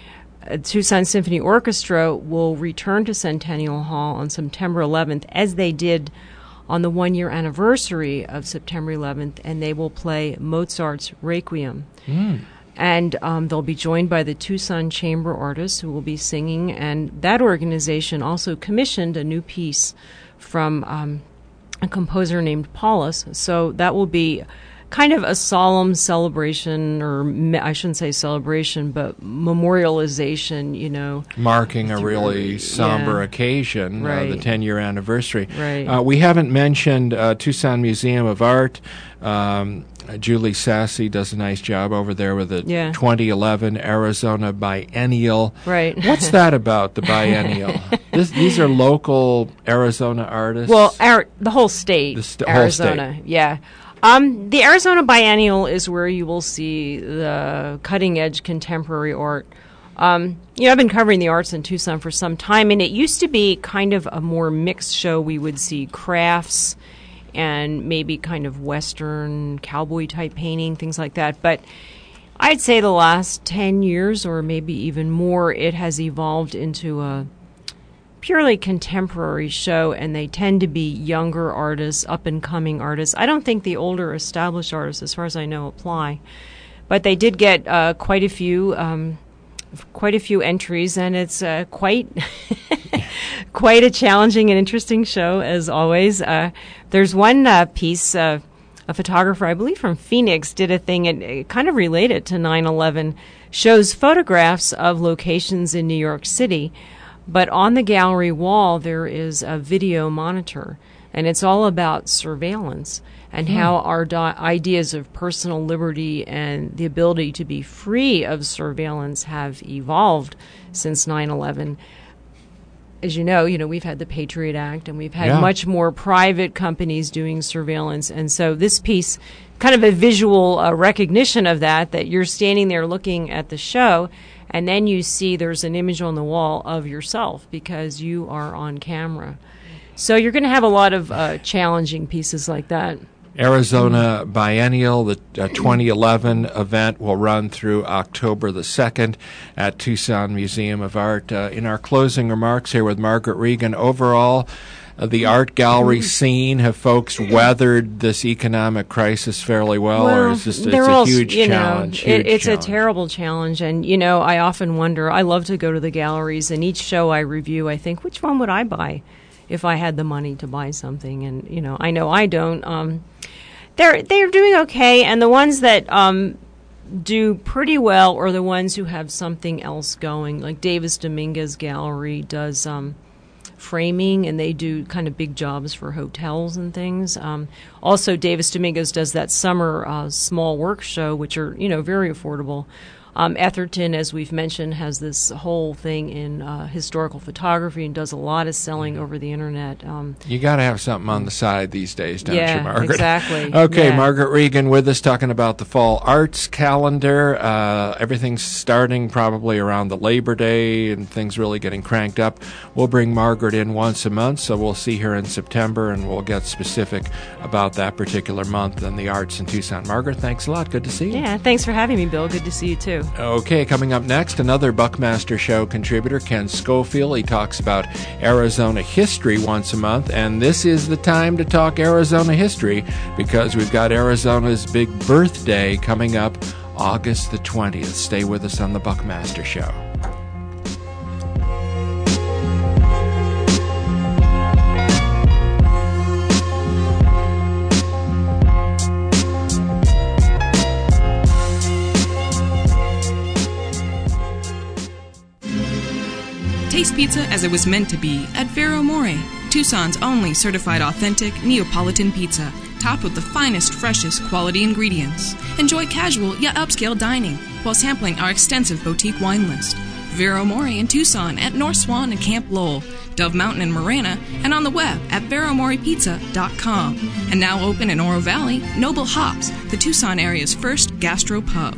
Tucson Symphony Orchestra will return to Centennial Hall on September eleventh, as they did on the one-year anniversary of September eleventh, and they will play Mozart's Requiem. Mm. And um, they'll be joined by the Tucson Chamber Artists who will be singing, and that organization also commissioned a new piece from um, a composer named Paulus. So that will be kind of a solemn celebration, or me- I shouldn't say celebration, but memorialization, you know. Marking a really somber yeah. occasion, right. uh, the ten-year anniversary. Right. Uh, we haven't mentioned uh, Tucson Museum of Art. Um, Julie Sassy does a nice job over there with the yeah. twenty eleven Arizona Biennial. Right. What's that about, the Biennial? this, these are local Arizona artists? Well, our, the whole state, the st- Arizona, whole state. yeah. Um, the Arizona Biennial is where you will see the cutting-edge contemporary art. Um, you know, I've been covering the arts in Tucson for some time, and it used to be kind of a more mixed show. We would see crafts and maybe kind of Western cowboy-type painting, things like that. But I'd say the last ten years, or maybe even more, it has evolved into a purely contemporary show, and they tend to be younger artists, up-and-coming artists. I don't think the older established artists, as far as I know, apply. But they did get uh, quite a few um, quite a few entries, and it's uh, quite quite a challenging and interesting show, as always. Uh, there's one uh, piece, uh, a photographer, I believe from Phoenix, did a thing, and it kind of related to nine eleven, shows photographs of locations in New York City, but on the gallery wall there is a video monitor, and it's all about surveillance and hmm. how our di- ideas of personal liberty and the ability to be free of surveillance have evolved since nine eleven. As you know, you know, we've had the Patriot Act, and we've had yeah. much more private companies doing surveillance. And so this piece, kind of a visual uh, recognition of that, that you're standing there looking at the show, and then you see there's an image on the wall of yourself because you are on camera. So you're going to have a lot of uh, challenging pieces like that. Arizona Biennial, the uh, twenty eleven event, will run through October the second at Tucson Museum of Art. Uh, in our closing remarks here with Margaret Regan, overall, uh, the art gallery scene, have folks weathered this economic crisis fairly well, well or is this it's all, a huge you challenge? Know, huge it, it's challenge. a terrible challenge, and, you know, I often wonder, I love to go to the galleries, and each show I review, I think, which one would I buy if I had the money to buy something? And, you know, I know I don't. Um, They're they're doing okay, and the ones that um, do pretty well are the ones who have something else going. Like Davis Dominguez Gallery does um, framing, and they do kind of big jobs for hotels and things. Um, also, Davis Dominguez does that summer uh, small work show, which are, you know, very affordable. Um, Etherton, as we've mentioned, has this whole thing in uh, historical photography and does a lot of selling over the internet. Um, you got to have something on the side these days, don't yeah, you, Margaret? Exactly. Okay, yeah. Margaret Regan with us talking about the fall arts calendar. Uh, everything's starting probably around the Labor Day and things really getting cranked up. We'll bring Margaret in once a month, so we'll see her in September, and we'll get specific about that particular month and the arts in Tucson. Margaret, thanks a lot. Good to see you. Yeah, thanks for having me, Bill. Good to see you, too. Okay, coming up next, another Buckmaster Show contributor, Ken Schofield. He talks about Arizona history once a month, and this is the time to talk Arizona history because we've got Arizona's big birthday coming up August the twentieth. Stay with us on the Buckmaster Show. Taste pizza as it was meant to be at Vero More, Tucson's only certified authentic Neapolitan pizza, topped with the finest, freshest quality ingredients. Enjoy casual yet upscale dining while sampling our extensive boutique wine list. Vero More in Tucson at North Swan and Camp Lowell, Dove Mountain and Marana, and on the web at vero more pizza dot com. And now open in Oro Valley, Noble Hops, the Tucson area's first gastro pub.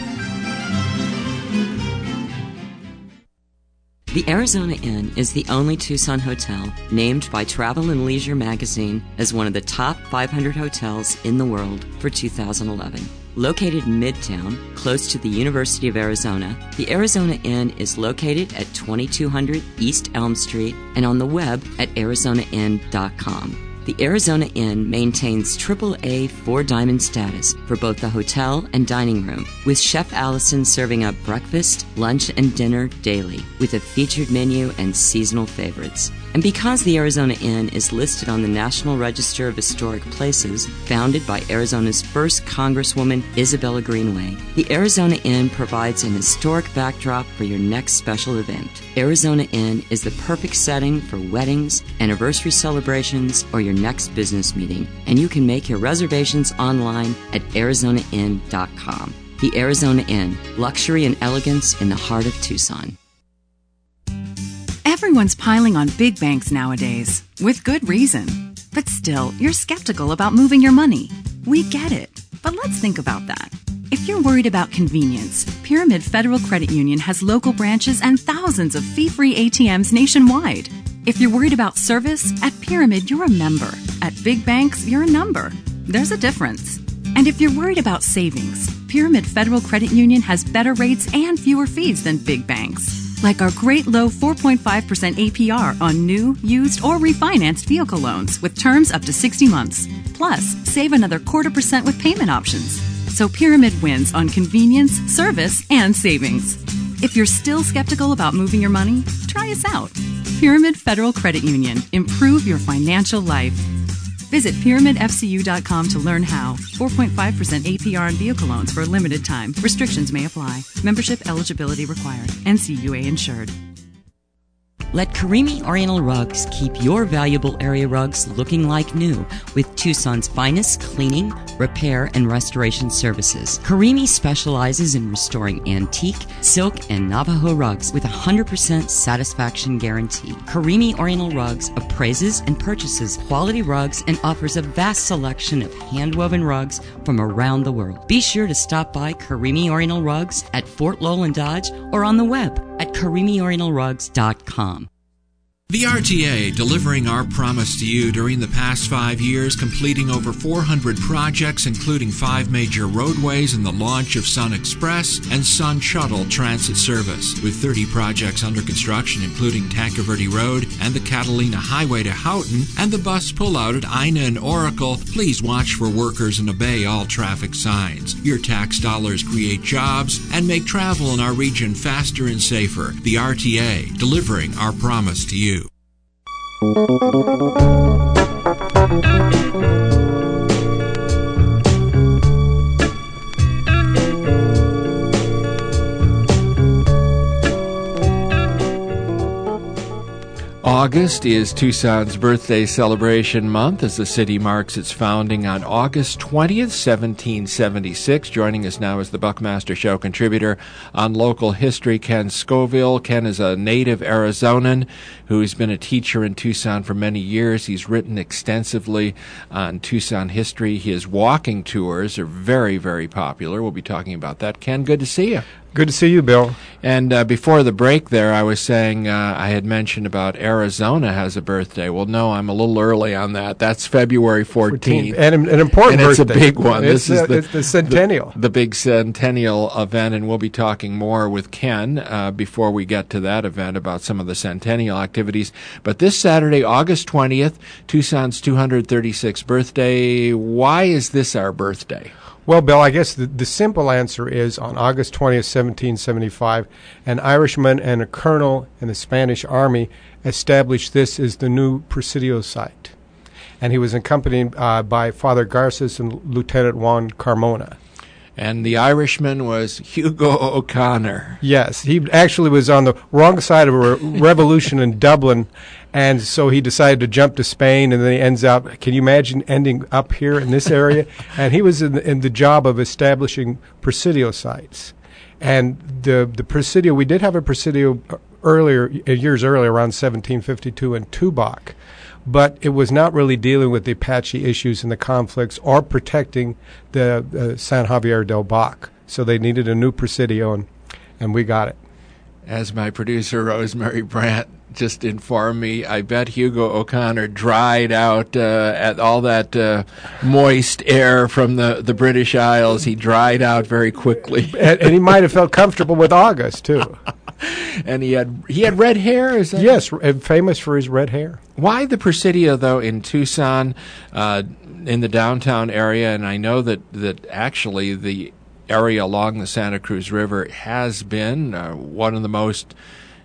The Arizona Inn is the only Tucson hotel named by Travel and Leisure magazine as one of the top five hundred hotels in the world for two thousand eleven. Located in Midtown, close to the University of Arizona, the Arizona Inn is located at twenty-two hundred East Elm Street and on the web at arizona inn dot com. The Arizona Inn maintains triple A four-diamond status for both the hotel and dining room, with Chef Allison serving up breakfast, lunch, and dinner daily, with a featured menu and seasonal favorites. And because the Arizona Inn is listed on the National Register of Historic Places, founded by Arizona's first Congresswoman, Isabella Greenway, the Arizona Inn provides an historic backdrop for your next special event. Arizona Inn is the perfect setting for weddings, anniversary celebrations, or your next business meeting, and you can make your reservations online at arizona inn dot com. The Arizona Inn, luxury and elegance in the heart of Tucson. Everyone's piling on big banks nowadays, with good reason. But still, you're skeptical about moving your money. We get it, but let's think about that. If you're worried about convenience, Pyramid Federal Credit Union has local branches and thousands of fee-free A T Ms nationwide. If you're worried about service, at Pyramid, you're a member. At big banks, you're a number. There's a difference. And if you're worried about savings, Pyramid Federal Credit Union has better rates and fewer fees than big banks. Like our great low four point five percent A P R on new, used, or refinanced vehicle loans with terms up to sixty months. Plus, save another quarter percent with payment options. So Pyramid wins on convenience, service, and savings. If you're still skeptical about moving your money, try us out. Pyramid Federal Credit Union. Improve your financial life. Visit pyramid f c u dot com to learn how. four point five percent A P R on vehicle loans for a limited time. Restrictions may apply. Membership eligibility required. N C U A insured. Let Karimi Oriental Rugs keep your valuable area rugs looking like new with Tucson's finest cleaning, repair, and restoration services. Karimi specializes in restoring antique, silk, and Navajo rugs with a one hundred percent satisfaction guarantee. Karimi Oriental Rugs appraises and purchases quality rugs and offers a vast selection of hand-woven rugs from around the world. Be sure to stop by Karimi Oriental Rugs at Fort Lowell and Dodge or on the web at karimi oriental rugs dot com. The R T A, delivering our promise to you during the past five years, completing over four hundred projects, including five major roadways and the launch of Sun Express and Sun Shuttle Transit Service. With thirty projects under construction, including Tanque Verde Road and the Catalina Highway to Houghton and the bus pullout at Ina and Oracle, please watch for workers and obey all traffic signs. Your tax dollars create jobs and make travel in our region faster and safer. The R T A, delivering our promise to you. August is Tucson's birthday celebration month as the city marks its founding on August twentieth, seventeen seventy-six. Joining us now is the Buckmaster Show contributor on local history, Ken Scoville. Ken is a native Arizonan who's been a teacher in Tucson for many years. He's written extensively on Tucson history. His walking tours are very, very popular. We'll be talking about that. Ken, good to see you. Good to see you, Bill. And uh, before the break there, I was saying uh, I had mentioned about Arizona has a birthday. Well, no, I'm a little early on that. That's February fourteenth. And an important and it's birthday. a big one. It's, this uh, is the, it's the centennial. The, the big centennial event, and we'll be talking more with Ken uh, before we get to that event about some of the centennial activities. But this Saturday, August twentieth, Tucson's two hundred thirty-sixth birthday. Why is this our birthday? Well, Bill, I guess the, the simple answer is on August twentieth, seventeen seventy-five, an Irishman and a colonel in the Spanish Army established this as the new Presidio site. And he was accompanied uh, by Father Garces and Lieutenant Juan Carmona. And the Irishman was Hugo O'Connor. Yes, he actually was on the wrong side of a re- revolution in Dublin, and so he decided to jump to Spain, and then he ends up, can you imagine ending up here in this area? And he was in the, in the job of establishing Presidio sites. And the, the Presidio, we did have a Presidio earlier, years earlier, around seventeen fifty-two in Tubac. But it was not really dealing with the Apache issues and the conflicts or protecting the uh, San Javier del Bac. So they needed a new Presidio, and, and we got it. As my producer, Rosemary Brandt, just informed me, I bet Hugo O'Connor dried out uh, at all that uh, moist air from the, the British Isles. He dried out very quickly. and, and he might have felt comfortable with August, too. And he had he had red hair? Is that yes, and famous for his red hair. Why the Presidio, though, in Tucson, uh, in the downtown area? And I know that, that actually the area along the Santa Cruz River has been uh, one of the most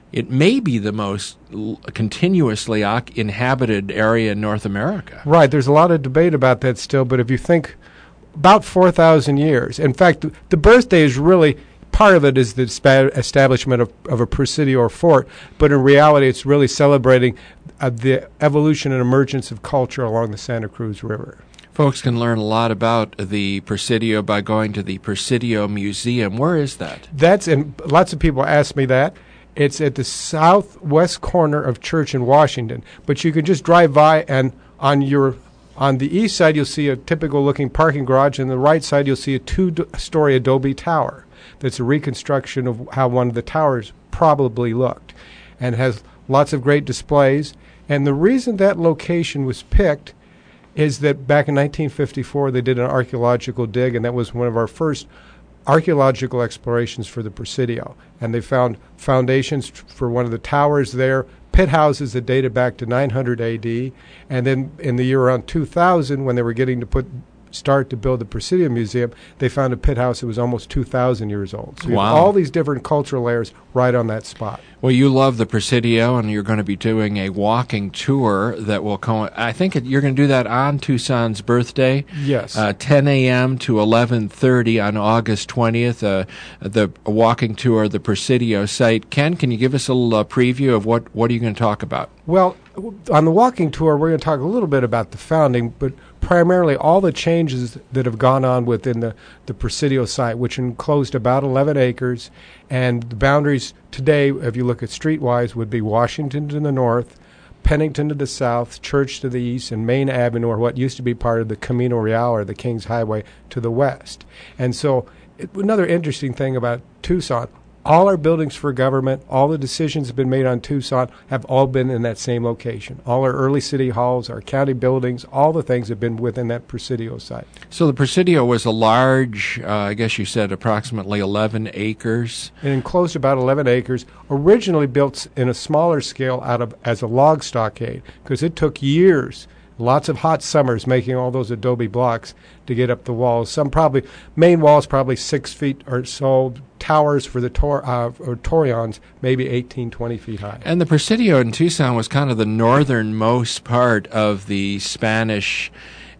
it may be the most l- continuously oc- inhabited area in North America. Right. There's a lot of debate about that still, but if you think about four thousand years, in fact, the, the birthday is really, part of it is the spa- establishment of, of a presidio or fort, but in reality it's really celebrating uh, the evolution and emergence of culture along the Santa Cruz River. Folks can learn a lot about the Presidio by going to the Presidio Museum. Where is that? That's, and lots of people ask me that. It's at the southwest corner of Church and Washington, but you can just drive by, and on your on the east side you'll see a typical looking parking garage, and on the right side you'll see a two-story adobe tower that's a reconstruction of how one of the towers probably looked, and has lots of great displays. And the reason that location was picked is that back in nineteen fifty-four they did an archaeological dig, and that was one of our first archaeological explorations for the Presidio. And they found foundations t- for one of the towers there, pit houses that dated back to nine hundred A D. And then in the year around two thousand, when they were getting to put start to build the Presidio Museum, they found a pit house that was almost two thousand years old. So you Wow. have all these different cultural layers right on that spot. Well, you love the Presidio, and you're going to be doing a walking tour that will co- I think it, you're going to do that on Tucson's birthday. Yes. Uh, ten a.m. to eleven thirty on August twentieth, uh, the walking tour of the Presidio site. Ken, can you give us a little uh, preview of what, what are you going to talk about? Well, w- on the walking tour, we're going to talk a little bit about the founding, but primarily all the changes that have gone on within the, the Presidio site, which enclosed about eleven acres, and the boundaries today, if you look at streetwise, would be Washington to the north, Pennington to the south, Church to the east, and Main Avenue, or what used to be part of the Camino Real, or the King's Highway, to the west. And so it, another interesting thing about Tucson, all our buildings for government, all the decisions have been made on Tucson, have all been in that same location. All our early city halls, our county buildings, all the things have been within that Presidio site. So the Presidio was a large, uh, I guess you said approximately eleven acres. It enclosed about eleven acres, originally built in a smaller scale out of as a log stockade, because it took years, lots of hot summers making all those adobe blocks to get up the walls. Some probably, main walls probably six feet or so, towers for the tor- uh, or Torreons maybe eighteen, twenty feet high. And the Presidio in Tucson was kind of the northernmost part of the Spanish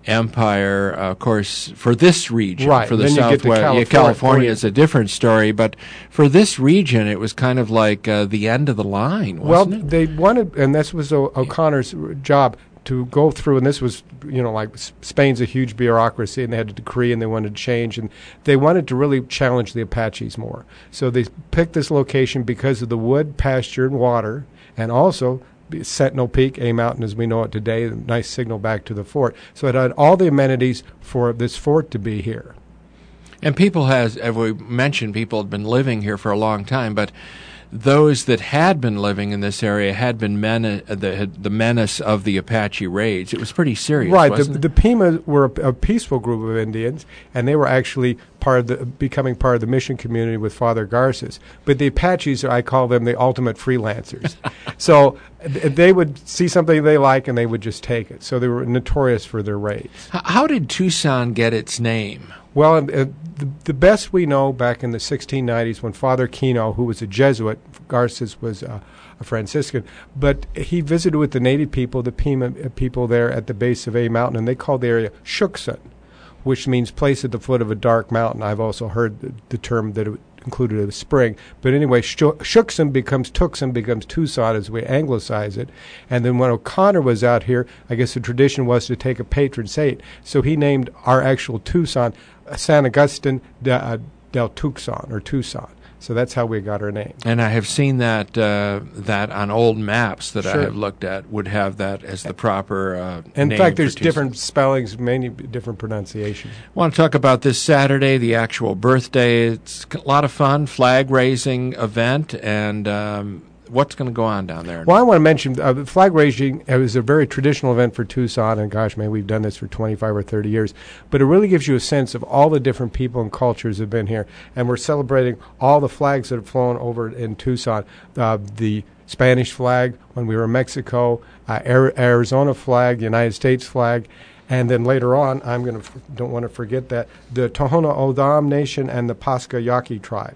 Empire, uh, of course, for this region. Right. For the Then you get to Southwest. California. Yeah, California is a different story, but for this region, it was kind of like uh, the end of the line, wasn't Well, it? they wanted, and this was o- O'Connor's r- job, to go through, and this was, you know, like S- Spain's a huge bureaucracy, and they had a decree, and they wanted to change, and they wanted to really challenge the Apaches more. So they picked this location because of the wood, pasture, and water, and also Sentinel Peak, A Mountain as we know it today, a nice signal back to the fort. So it had all the amenities for this fort to be here. And people has, as we mentioned, people had been living here for a long time, but those that had been living in this area had been men- uh, the, the menace of the Apache raids. It was pretty serious, Right. The, wasn't it? the Pima were a, a peaceful group of Indians, and they were actually part of the becoming part of the mission community with Father Garces. But the Apaches, I call them the ultimate freelancers. So th- they would see something they like, and they would just take it. So they were notorious for their raids. H- how did Tucson get its name? Well, uh, the, the best we know, back in the sixteen nineties, when Father Kino, who was a Jesuit, Garces was uh, a Franciscan, but he visited with the native people, the Pima people there at the base of A Mountain, and they called the area Shuxon, which means place at the foot of a dark mountain. I've also heard the, the term that it included a spring. But anyway, Shuxon becomes Tucson, becomes Tucson as we anglicize it. And then when O'Connor was out here, I guess the tradition was to take a patron saint. So he named our actual Tucson uh, San Agustin de, uh, del Tucson, or Tucson. So that's how we got our name. And I have seen that uh, that on old maps that Sure. I have looked at would have that as the proper uh, In name fact, for there's Tucson. different spellings, many different pronunciations. I want to talk about this Saturday, the actual birthday. It's a lot of fun, flag-raising event, and um, what's going to go on down there? Well, I want to mention uh, flag raising uh, is a very traditional event for Tucson, and gosh, man, we've done this for twenty-five or thirty years. But it really gives you a sense of all the different people and cultures that have been here. And we're celebrating all the flags that have flown over in Tucson. Uh, the Spanish flag when we were in Mexico, uh, Arizona flag, the United States flag. And then later on, I'm going to f- don't want to forget that the Tohono O'odham Nation and the Pasca Yaqui tribe.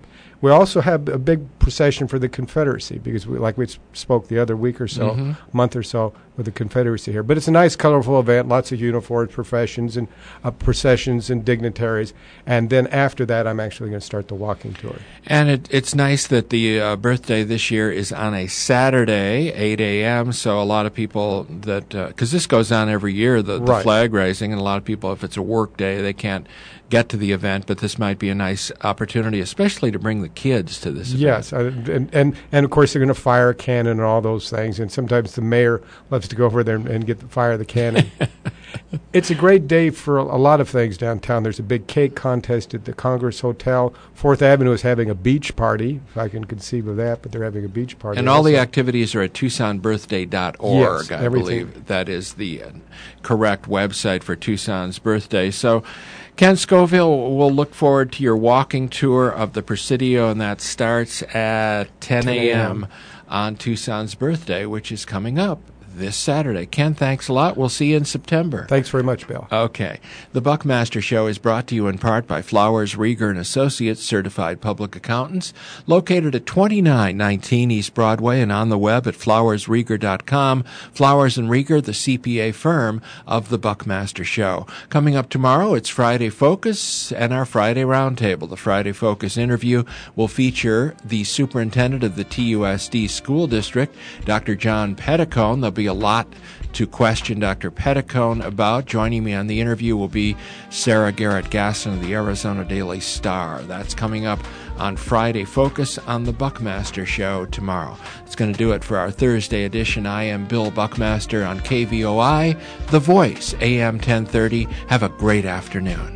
We also have a big procession for the Confederacy because, we, like we spoke the other week or so, Mhm. month or so, with the Confederacy here. But it's a nice, colorful event, lots of uniforms, professions, and uh, processions and dignitaries. And then after that, I'm actually going to start the walking tour. And it, it's nice that the uh, birthday this year is on a Saturday, eight a.m., so a lot of people that, because this goes on every year, the, the Right. flag raising, and a lot of people, if it's a work day, they can't get to the event, but this might be a nice opportunity, especially to bring the kids to this event. Yes, uh, and, and and of course they're going to fire a cannon and all those things, and sometimes the mayor loves to go over there and, and get the fire the cannon. It's a great day for a, a lot of things downtown. There's a big cake contest at the Congress Hotel. Fourth Avenue is having a beach party, if I can conceive of that, but they're having a beach party. And all the also. activities are at Tucson Birthday dot org, Yes, I everything. believe. That is the uh, correct website for Tucson's birthday. So, Ken Scoville, we'll look forward to your walking tour of the Presidio, and that starts at ten a.m. on Tucson's birthday, which is coming up this Saturday. Ken, thanks a lot. We'll see you in September. Thanks very much, Bill. Okay. The Buckmaster Show is brought to you in part by Flowers, Rieger and Associates, certified public accountants, located at twenty-nine nineteen East Broadway and on the web at flowers rieger dot com. Flowers and Rieger, the C P A firm of The Buckmaster Show. Coming up tomorrow, it's Friday Focus and our Friday Roundtable. The Friday Focus interview will feature the superintendent of the T U S D School District, Doctor John Petticone. There'll be a lot to question Doctor Petticone about. Joining me on the interview will be Sarah Garrett Gasson of the Arizona Daily Star. That's coming up on Friday Focus on the Buckmaster Show tomorrow. It's going to do it for our Thursday edition. I am Bill Buckmaster on K V O I, The Voice, A M ten thirty. Have a great afternoon.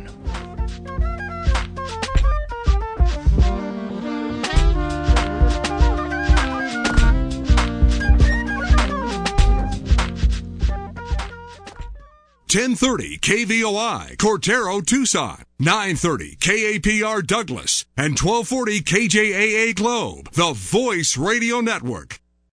ten thirty K V O I, Cortero, Tucson. nine thirty K A P R Douglas. And twelve forty K J A A Globe, the Voice Radio Network.